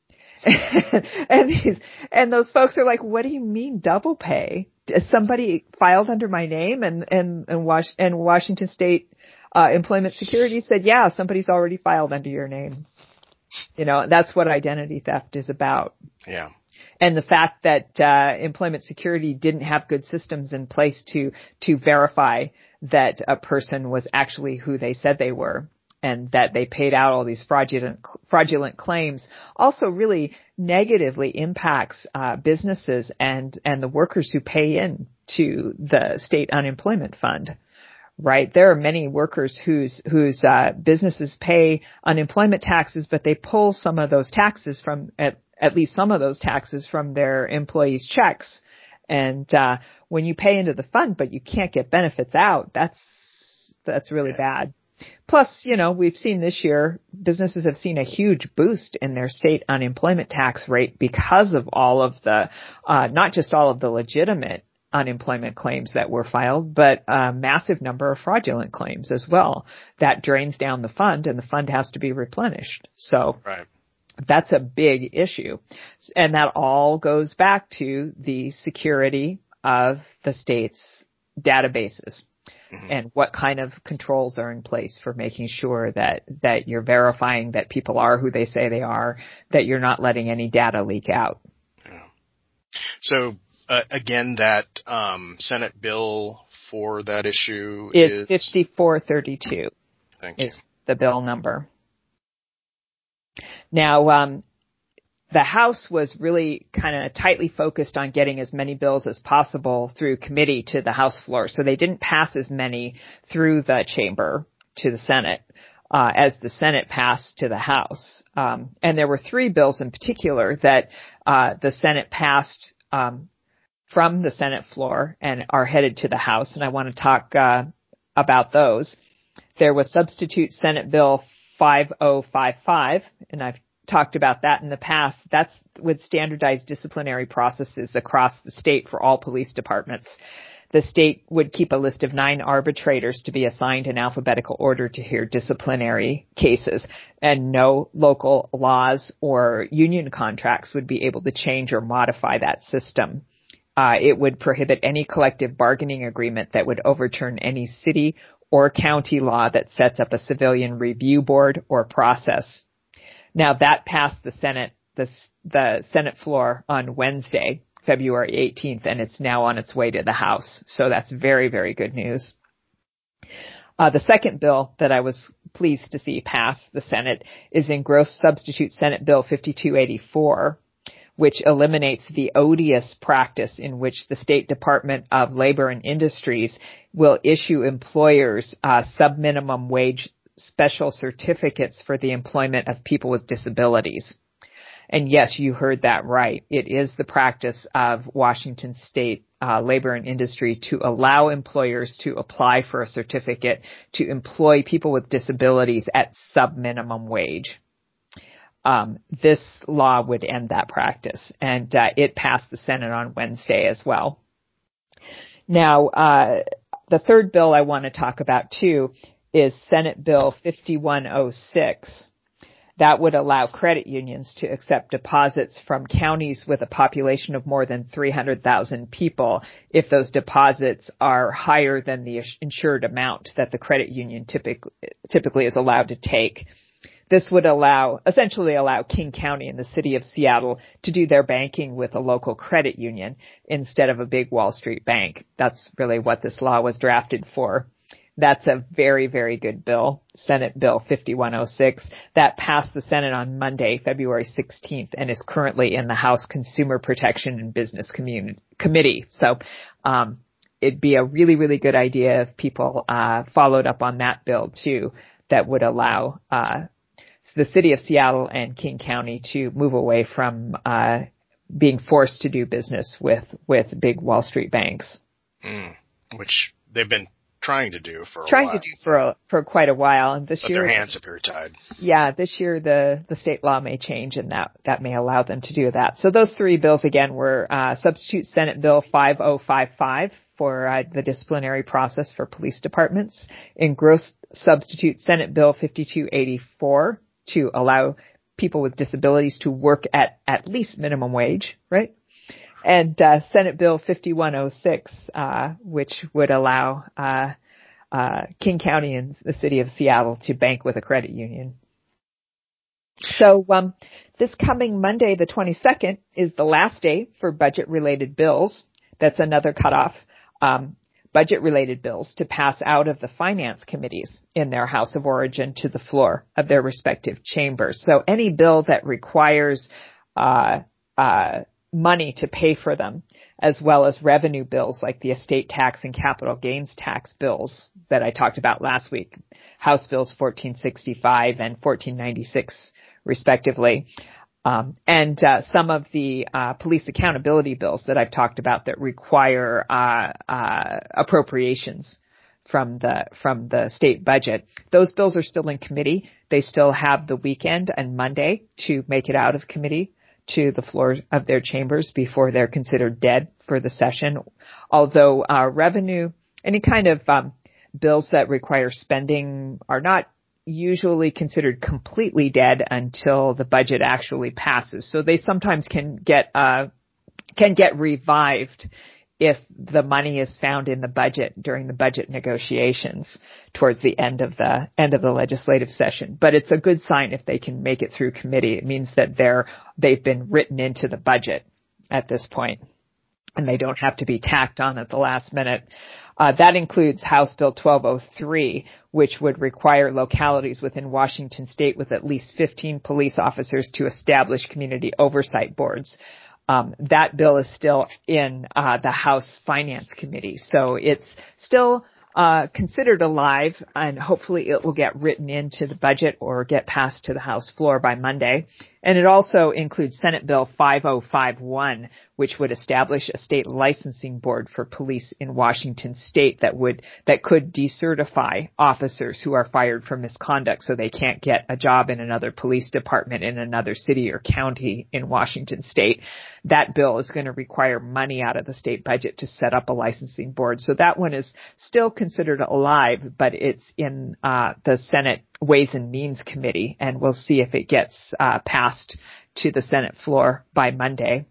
and these, and those folks are like, what do you mean double pay? Somebody filed under my name, and, and, and, Was- and Washington State uh, Employment Security said, yeah, somebody's already filed under your name. You know, that's what identity theft is about. Yeah. And the fact that uh, employment security didn't have good systems in place to to verify that a person was actually who they said they were, and that they paid out all these fraudulent fraudulent claims, also really negatively impacts uh, businesses and and the workers who pay in to the state unemployment fund. Right, there are many workers whose whose uh, businesses pay unemployment taxes, but they pull some of those taxes from at, at least some of those taxes from their employees' checks. And uh, when you pay into the fund, but you can't get benefits out, that's that's really yeah. bad. Plus, you know, we've seen this year businesses have seen a huge boost in their state unemployment tax rate because of all of the, uh, not just all of the legitimate unemployment claims that were filed, but a massive number of fraudulent claims as well. That drains down the fund, and the fund has to be replenished. So right. That's a big issue. And that all goes back to the security of the state's databases. Mm-hmm. And what kind of controls are in place for making sure that, that you're verifying that people are who they say they are, that you're not letting any data leak out. Yeah. So, uh, again, that um, Senate bill for that issue is, is fifty-four thirty-two. Thank you. Is the bill number. Now, um, the House was really kind of tightly focused on getting as many bills as possible through committee to the House floor. So they didn't pass as many through the chamber to the Senate uh, as the Senate passed to the House. Um, and there were three bills in particular that uh, the Senate passed um, from the Senate floor and are headed to the House. And I want to talk uh, about those. There was Substitute Senate Bill five oh five five, and I've talked about that in the past. That's with standardized disciplinary processes across the state for all police departments. The state would keep a list of nine arbitrators to be assigned in alphabetical order to hear disciplinary cases, and no local laws or union contracts would be able to change or modify that system. Uh, it would prohibit any collective bargaining agreement that would overturn any city or county law that sets up a civilian review board or process. Now that passed the Senate, the, the Senate floor on Wednesday, February eighteenth, and it's now on its way to the House. So that's very, very good news. Uh, the second bill that I was pleased to see pass the Senate is Engrossed Substitute Senate Bill fifty-two eighty-four, which eliminates the odious practice in which the State Department of Labor and Industries will issue employers uh, sub-minimum wage special certificates for the employment of people with disabilities. And yes, you heard that right. It is the practice of Washington State uh, Labor and Industry to allow employers to apply for a certificate to employ people with disabilities at sub-minimum wage. Um, this law would end that practice, and uh, it passed the Senate on Wednesday as well. Now, uh, the third bill I want to talk about too is Senate Bill fifty-one oh six. That would allow credit unions to accept deposits from counties with a population of more than three hundred thousand people if those deposits are higher than the insured amount that the credit union typically, typically is allowed to take. This would allow, essentially allow King County and the city of Seattle to do their banking with a local credit union instead of a big Wall Street bank. That's really what this law was drafted for. That's a very, very good bill, Senate Bill fifty-one oh six. That passed the Senate on Monday, February sixteenth, and is currently in the House Consumer Protection and Business Commun- Committee. So um, it'd be a really, really good idea if people uh, followed up on that bill, too, that would allow uh, the city of Seattle and King County to move away from uh, being forced to do business with, with big Wall Street banks. Mm, which they've been trying to do for a trying while. to do for a, for quite a while, and this but year their hands appear tied. Yeah, this year the the state law may change, and that that may allow them to do that. So those three bills again were uh, Substitute Senate Bill five oh five five for uh, the disciplinary process for police departments, Engrossed Substitute Senate Bill fifty-two eighty-four to allow people with disabilities to work at at least minimum wage, right? And uh, Senate Bill fifty-one oh six, uh, which would allow uh, uh, King County and the city of Seattle to bank with a credit union. So um, this coming Monday, the twenty-second, is the last day for budget-related bills. That's another cutoff. Um, budget-related bills to pass out of the finance committees in their House of Origin to the floor of their respective chambers. So any bill that requires uh, uh, money to pay for them, as well as revenue bills like the estate tax and capital gains tax bills that I talked about last week, House Bills fourteen sixty-five and fourteen ninety-six, respectively. Um, and uh, some of the uh, police accountability bills that I've talked about that require uh, uh, appropriations from the from the state budget. Those bills are still in committee. They still have the weekend and Monday to make it out of committee to the floor of their chambers before they're considered dead for the session. Although uh, revenue, any kind of um, bills that require spending are not usually considered completely dead until the budget actually passes. So they sometimes can get uh, can get revived if the money is found in the budget during the budget negotiations towards the end of the end of the legislative session. But it's a good sign if they can make it through committee. It means that they're they've been written into the budget at this point, and they don't have to be tacked on at the last minute. Uh, that includes House Bill twelve oh three, which would require localities within Washington state with at least fifteen police officers to establish community oversight boards. Um, that bill is still in uh, the House Finance Committee, so it's still uh, considered alive, and hopefully it will get written into the budget or get passed to the House floor by Monday. And it also includes Senate Bill five oh five one, which would establish a state licensing board for police in Washington state that would that could decertify officers who are fired for misconduct so they can't get a job in another police department in another city or county in Washington state. That bill is going to require money out of the state budget to set up a licensing board. So that one is still considered alive, but it's in uh, the Senate Ways and Means Committee, and we'll see if it gets uh, passed to the Senate floor by Monday.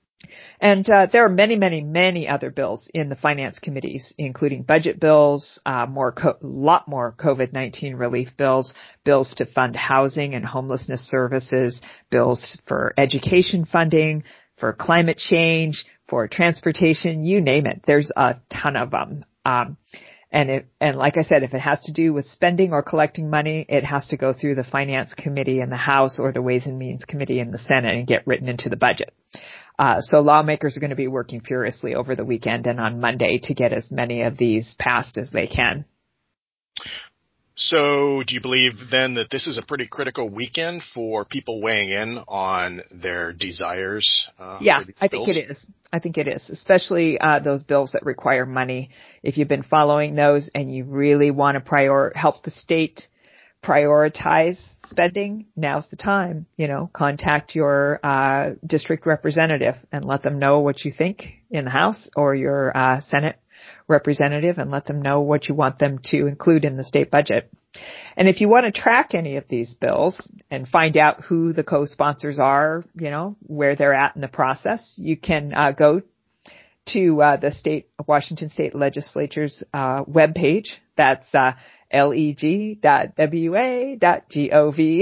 And uh, there are many, many, many other bills in the finance committees, including budget bills, uh, more, co- lot more COVID nineteen relief bills, bills to fund housing and homelessness services, bills for education funding, for climate change, for transportation, you name it. There's a ton of them. Um, And it, and like I said, if it has to do with spending or collecting money, it has to go through the Finance Committee in the House or the Ways and Means Committee in the Senate and get written into the budget. Uh, so lawmakers are going to be working furiously over the weekend and on Monday to get as many of these passed as they can. So do you believe then that this is a pretty critical weekend for people weighing in on their desires? Uh, yeah, for these I bills? think it is. I think it is, especially uh, those bills that require money. If you've been following those and you really want to prior help the state prioritize spending, now's the time. You know, contact your uh, district representative and let them know what you think in the House, or your uh, Senate representative, and let them know what you want them to include in the state budget. And if you want to track any of these bills and find out who the co-sponsors are, you know, where they're at in the process, you can uh, go to uh, the state Washington State Legislature's uh, webpage. That's uh, leg dot w a dot gov.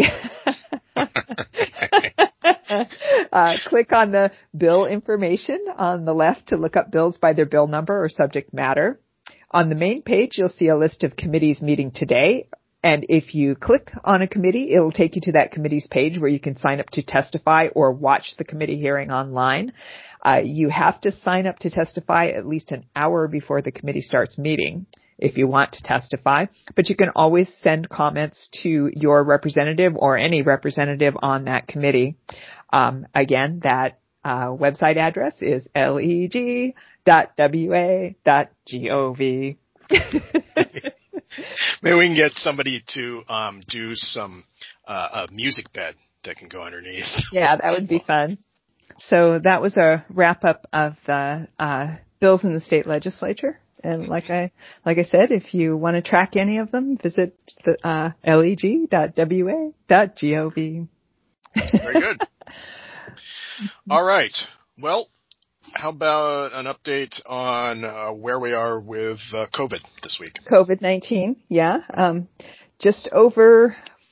uh, click on the bill information on the left to look up bills by their bill number or subject matter. On the main page, you'll see a list of committees meeting today. And if you click on a committee, it'll take you to that committee's page where you can sign up to testify or watch the committee hearing online. Uh, you have to sign up to testify at least an hour before the committee starts meeting if you want to testify, but you can always send comments to your representative or any representative on that committee. Um, again, that uh, website address is leg dot w a dot gov. Maybe we can get somebody to um, do some uh, a music bed that can go underneath. Yeah, that would be fun. So that was a wrap up of the uh, bills in the state legislature. And like I like I said, if you want to track any of them, visit the uh, leg dot w a dot gov. Very good. All right. Well, how about an update on uh, where we are with uh, COVID this week? COVID nineteen, yeah. Um, just over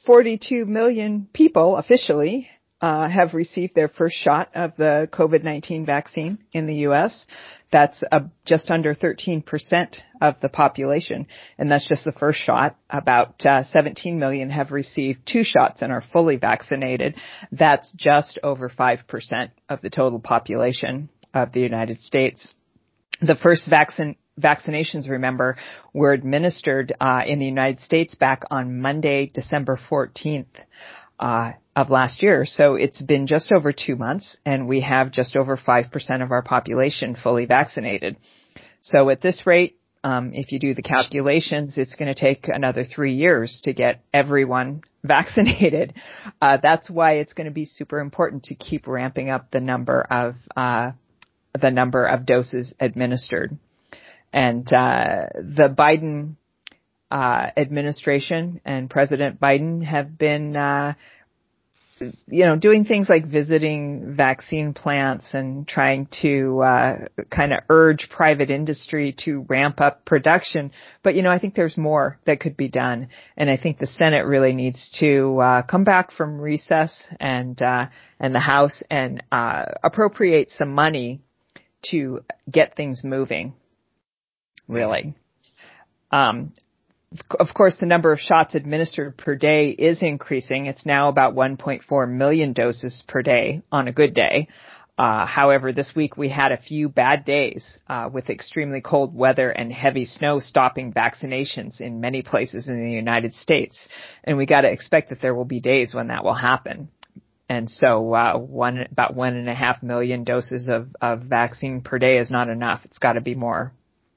forty-two million people officially uh, have received their first shot of the COVID nineteen vaccine in the U S. That's uh, just under thirteen percent of the population, and that's just the first shot. About uh, seventeen million have received two shots and are fully vaccinated. That's just over five percent of the total population of the United States. The first vaccine vaccinations, remember, were administered uh, in the United States back on Monday, December fourteenth uh, of last year. So it's been just over two months, and we have just over five percent of our population fully vaccinated. So at this rate, um, if you do the calculations, it's going to take another three years to get everyone vaccinated. Uh, that's why it's going to be super important to keep ramping up the number of uh, the number of doses administered. And uh, the Biden uh, administration and President Biden have been, uh, you know, doing things like visiting vaccine plants and trying to uh, kind of urge private industry to ramp up production. But, you know, I think there's more that could be done. And I think the Senate really needs to uh, come back from recess and uh, and the House and uh, appropriate some money to get things moving. Really. Um, of course, the number of shots administered per day is increasing. It's now about one point four million doses per day on a good day. Uh, however, this week we had a few bad days uh, with extremely cold weather and heavy snow stopping vaccinations in many places in the United States. And we got to expect that there will be days when that will happen. And so uh, one about one and a half million doses of, of vaccine per day is not enough. It's got to be more.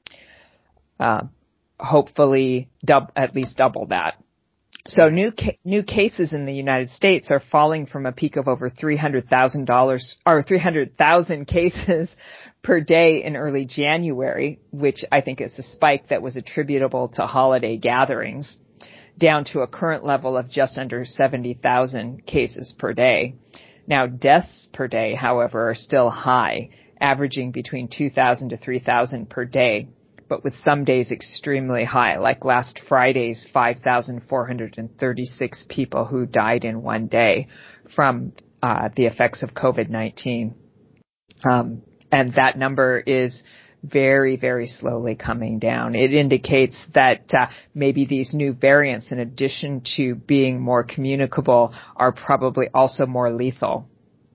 Uh, hopefully dub, at least double that. So new ca- new cases in the United States are falling from a peak of over three hundred thousand dollars or three hundred thousand cases per day in early January, which I think is a spike that was attributable to holiday gatherings, down to a current level of just under seventy thousand cases per day. Now, deaths per day, however, are still high, averaging between two thousand to three thousand per day, but with some days extremely high, like last Friday's five thousand four hundred thirty-six people who died in one day from uh, the effects of COVID nineteen. Um, and that number is very, very slowly coming down. It indicates that uh, maybe these new variants, in addition to being more communicable, are probably also more lethal.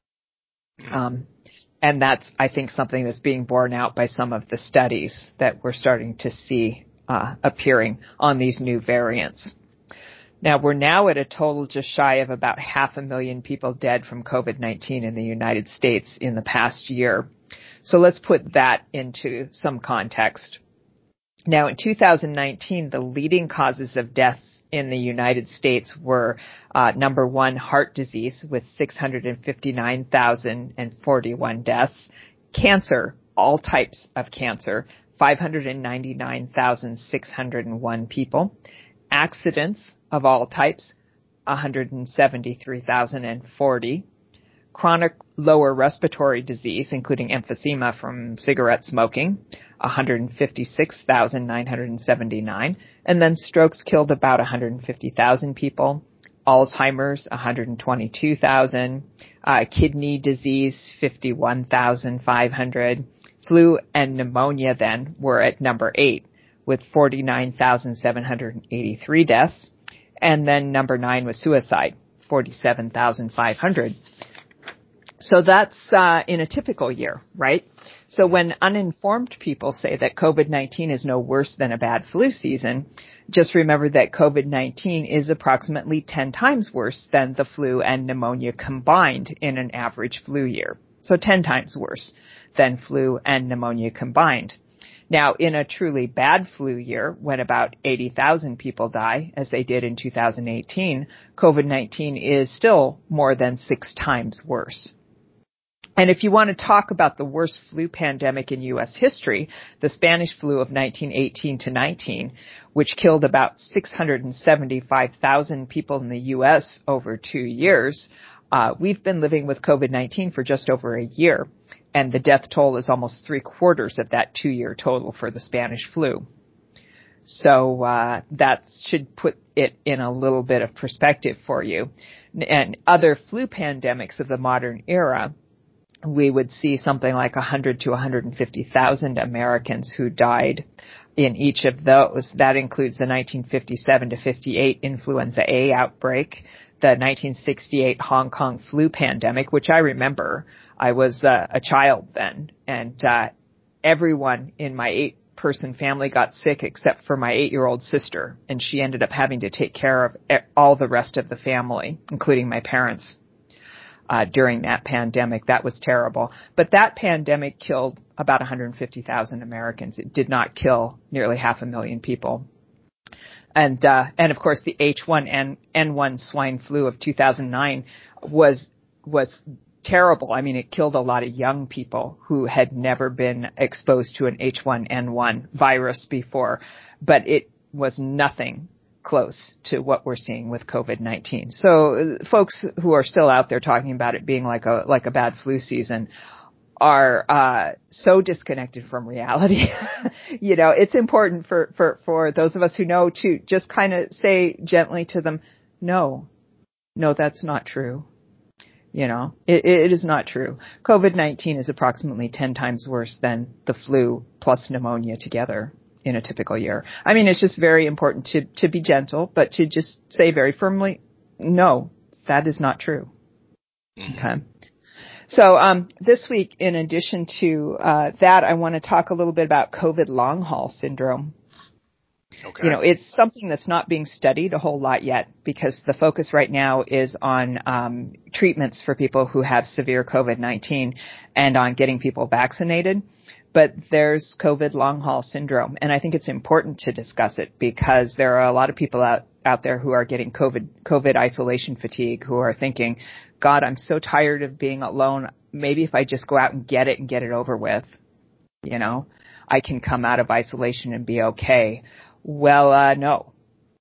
Um, and that's, I think, something that's being borne out by some of the studies that we're starting to see uh, appearing on these new variants. Now, we're now at a total just shy of about half a million people dead from COVID nineteen in the United States in the past year. So let's put that into some context. Now, in two thousand nineteen, the leading causes of deaths in the United States were, uh, number one, heart disease with six hundred fifty-nine thousand forty-one deaths, cancer, all types of cancer, five hundred ninety-nine thousand six hundred one people, accidents of all types, one hundred seventy-three thousand forty, chronic lower respiratory disease, including emphysema from cigarette smoking, one hundred fifty-six thousand nine hundred seventy-nine, and then strokes killed about one hundred fifty thousand people, Alzheimer's, one hundred twenty-two thousand, uh, kidney disease, fifty-one thousand five hundred, flu and pneumonia then were at number eight with forty-nine thousand seven hundred eighty-three deaths, and then number nine was suicide, forty-seven thousand five hundred. So that's uh, in a typical year, right? So when uninformed people say that COVID nineteen is no worse than a bad flu season, just remember that COVID nineteen is approximately ten times worse than the flu and pneumonia combined in an average flu year. So ten times worse than flu and pneumonia combined. Now, in a truly bad flu year, when about eighty thousand people die, as they did in two thousand eighteen, COVID nineteen is still more than six times worse. And if you want to talk about the worst flu pandemic in U S history, the Spanish flu of nineteen eighteen to nineteen, which killed about six hundred seventy-five thousand people in the U S over two years, uh, we've been living with COVID nineteen for just over a year, and the death toll is almost three quarters of that two-year total for the Spanish flu. So uh, that should put it in a little bit of perspective for you. And other flu pandemics of the modern era, we would see something like one hundred to one hundred fifty thousand Americans who died in each of those. That includes the nineteen fifty-seven to fifty-eight influenza A outbreak, the nineteen sixty-eight Hong Kong flu pandemic, which I remember. I was uh, a child then, and uh, everyone in my eight person family got sick except for my eight-year-old sister, and she ended up having to take care of all the rest of the family, including my parents, uh, during that pandemic. That was terrible. But that pandemic killed about one hundred fifty thousand Americans. It did not kill nearly half a million people. And, uh, and of course the H one N one swine flu of two thousand nine was, was terrible. I mean, it killed a lot of young people who had never been exposed to an H one N one virus before, but it was nothing close to what we're seeing with COVID nineteen. So folks who are still out there talking about it being like a, like a bad flu season are, uh, so disconnected from reality. You know, it's important for, for, for those of us who know to just kind of say gently to them, no, no, that's not true. You know, it, it is not true. COVID nineteen is approximately ten times worse than the flu plus pneumonia together in a typical year. I mean, it's just very important to, to be gentle, but to just say very firmly, no, that is not true. Okay. So, um, this week, in addition to, uh, that, I want to talk a little bit about COVID long haul syndrome. Okay. You know, it's something that's not being studied a whole lot yet because the focus right now is on um, treatments for people who have severe COVID nineteen and on getting people vaccinated. But there's COVID long haul syndrome, and I think it's important to discuss it because there are a lot of people out, out there who are getting COVID, COVID isolation fatigue, who are thinking, God, I'm so tired of being alone. Maybe if I just go out and get it and get it over with, you know, I can come out of isolation and be okay. Well, uh, no,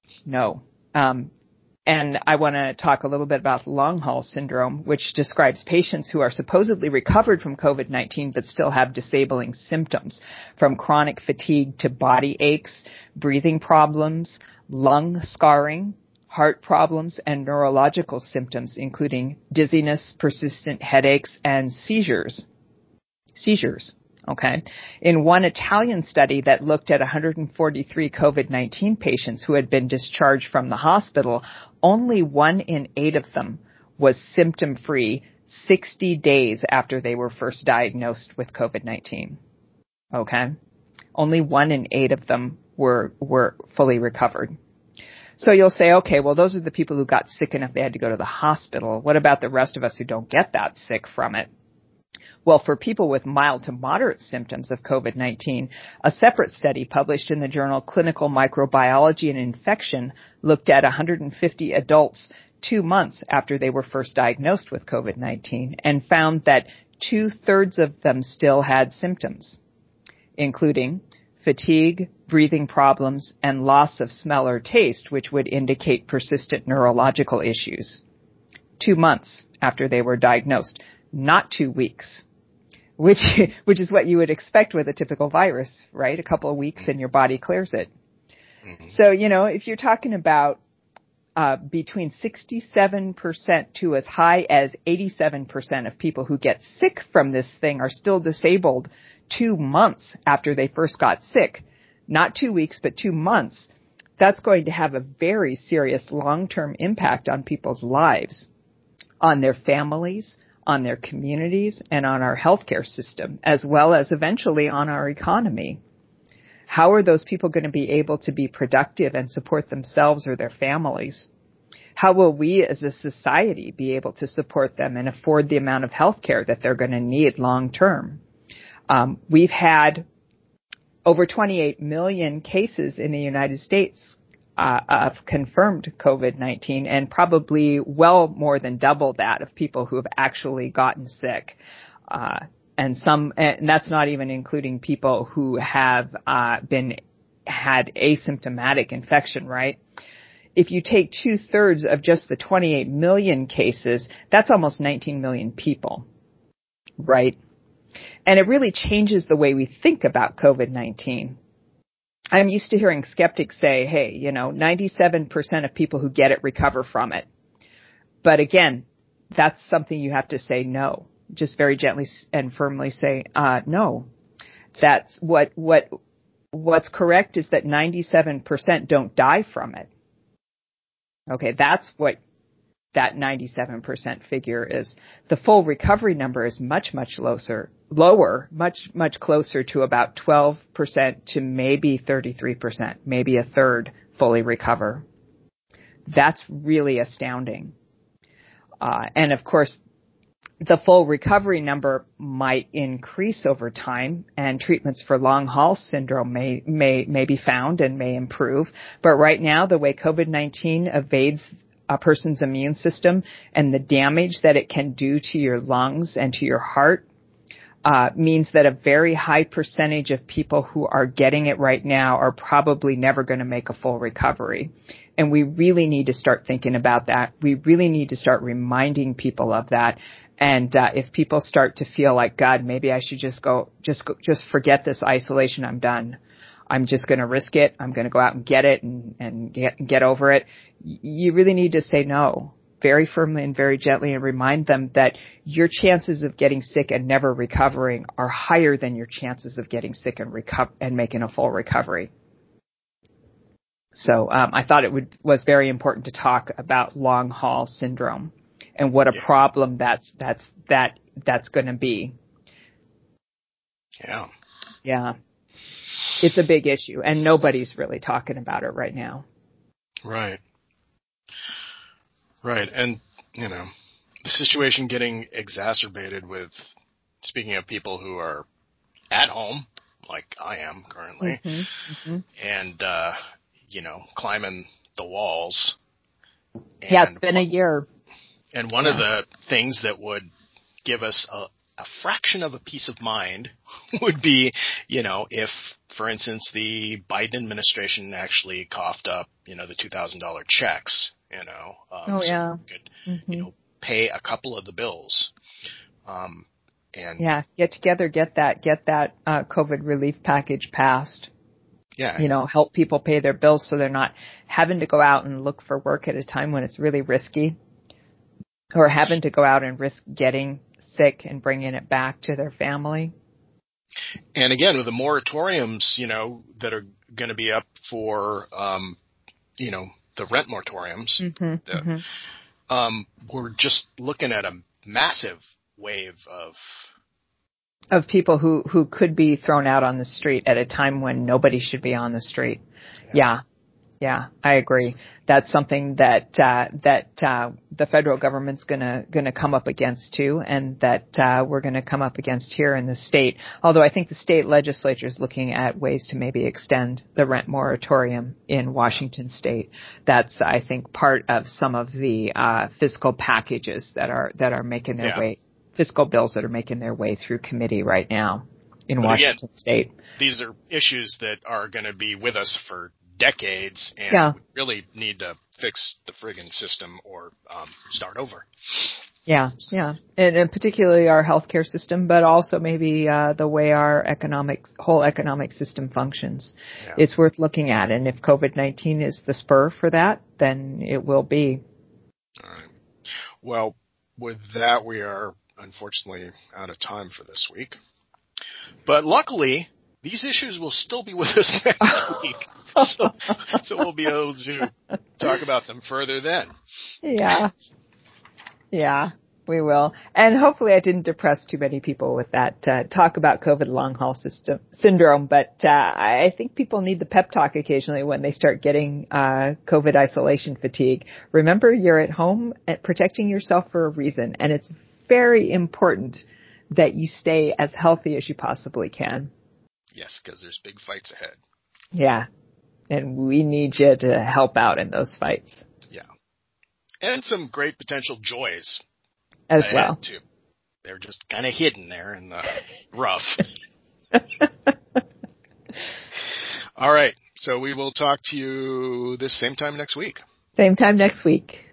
no. Um, and I want to talk a little bit about long haul syndrome, which describes patients who are supposedly recovered from COVID nineteen but still have disabling symptoms, from chronic fatigue to body aches, breathing problems, lung scarring, heart problems, and neurological symptoms, including dizziness, persistent headaches, and seizures. Seizures. Okay. In one Italian study that looked at one hundred forty-three COVID nineteen patients who had been discharged from the hospital, only one in eight of them was symptom-free sixty days after they were first diagnosed with COVID nineteen. Okay. Only one in eight of them were, were fully recovered. So you'll say, okay, well, those are the people who got sick enough they had to go to the hospital. What about the rest of us who don't get that sick from it? Well, for people with mild to moderate symptoms of COVID nineteen, a separate study published in the journal Clinical Microbiology and Infection looked at one hundred fifty adults two months after they were first diagnosed with COVID nineteen and found that two-thirds of them still had symptoms, including fatigue, breathing problems, and loss of smell or taste, which would indicate persistent neurological issues. Two months after they were diagnosed, not two weeks. Which, which is what you would expect with a typical virus, right? A couple of weeks and your body clears it. Mm-hmm. So, you know, if you're talking about, uh, between sixty-seven percent to as high as eighty-seven percent of people who get sick from this thing are still disabled two months after they first got sick, not two weeks, but two months, that's going to have a very serious long-term impact on people's lives, on their families, on their communities, and on our healthcare system, as well as eventually on our economy. How are those people going to be able to be productive and support themselves or their families? How will we as a society be able to support them and afford the amount of healthcare that they're going to need long term? Um, we've had over twenty-eight million cases in the United States Uh, of confirmed COVID nineteen, and probably well more than double that of people who have actually gotten sick. Uh, and some, and that's not even including people who have, uh, been, had asymptomatic infection, right? If you take two thirds of just the twenty-eight million cases, that's almost nineteen million people, right? And it really changes the way we think about COVID nineteen. I'm used to hearing skeptics say, hey, you know, ninety-seven percent of people who get it recover from it. But again, that's something you have to say no. Just very gently and firmly say, uh, no. That's what, what, what's correct is that ninety-seven percent don't die from it. Okay. That's what that ninety-seven percent figure is. The full recovery number is much, much lower, lower, much, much closer to about twelve percent to maybe thirty-three percent, maybe a third fully recover. That's really astounding. Uh, and of course, the full recovery number might increase over time, and treatments for long haul syndrome may, may, may be found and may improve. But right now, the way COVID nineteen evades a person's immune system and the damage that it can do to your lungs and to your heart, uh, means that a very high percentage of people who are getting it right now are probably never going to make a full recovery. And we really need to start thinking about that. We really need to start reminding people of that. And uh, if people start to feel like, God, maybe I should just go, just go, just forget this isolation. I'm done. I'm just going to risk it. I'm going to go out and get it and, and get, get over it. You really need to say no very firmly and very gently and remind them that your chances of getting sick and never recovering are higher than your chances of getting sick and reco- and making a full recovery. So um, I thought it would, was very important to talk about long haul syndrome and what a yeah. problem that's that's that that's going to be. Yeah. Yeah. It's a big issue, and nobody's really talking about it right now. Right. Right. And, you know, the situation getting exacerbated with, speaking of people who are at home, like I am currently, mm-hmm, mm-hmm. and, uh, you know, climbing the walls. And yeah, it's been one, a year. And one yeah. of the things that would give us a, a fraction of a peace of mind would be, you know, if, for instance, the Biden administration actually coughed up, you know, the two thousand dollars checks, you know, um, oh, so yeah. we could, mm-hmm. you know, pay a couple of the bills. Um, and yeah, get together, get that, get that uh, COVID relief package passed. Yeah. You know, help people pay their bills so they're not having to go out and look for work at a time when it's really risky, or having to go out and risk getting sick and bringing it back to their family. And again, with the moratoriums, you know, that are going to be up for, um, you know, the rent moratoriums, mm-hmm, the, mm-hmm. um, we're just looking at a massive wave of of people who, who could be thrown out on the street at a time when nobody should be on the street. Yeah. Yeah, yeah I agree. That's something that, uh, that, uh, the federal government's gonna, gonna come up against too, and that, uh, we're gonna come up against here in the state. Although I think the state legislature is looking at ways to maybe extend the rent moratorium in Washington state. That's, I think, part of some of the, uh, fiscal packages that are, that are making their yeah. way fiscal bills that are making their way through committee right now in but Washington again, state. These are issues that are going to be with us for decades, and yeah. we really need to fix the friggin' system or um, start over. Yeah, yeah, and, and particularly our healthcare system, but also maybe uh, the way our economic whole economic system functions. Yeah. It's worth looking at, and if COVID nineteen is the spur for that, then it will be. All right. Well, with that, we are unfortunately out of time for this week. But luckily, these issues will still be with us next week. So, so we'll be able to talk about them further then. Yeah. Yeah, we will. And hopefully I didn't depress too many people with that uh, talk about COVID long haul system syndrome. But uh, I think people need the pep talk occasionally when they start getting uh, COVID isolation fatigue. Remember, you're at home at protecting yourself for a reason. And it's very important that you stay as healthy as you possibly can. Yes, because there's big fights ahead. Yeah. And we need you to help out in those fights. Yeah. And some great potential joys. As well. Too. They're just kind of hidden there in the rough. All right. So we will talk to you this same time next week. Same time next week.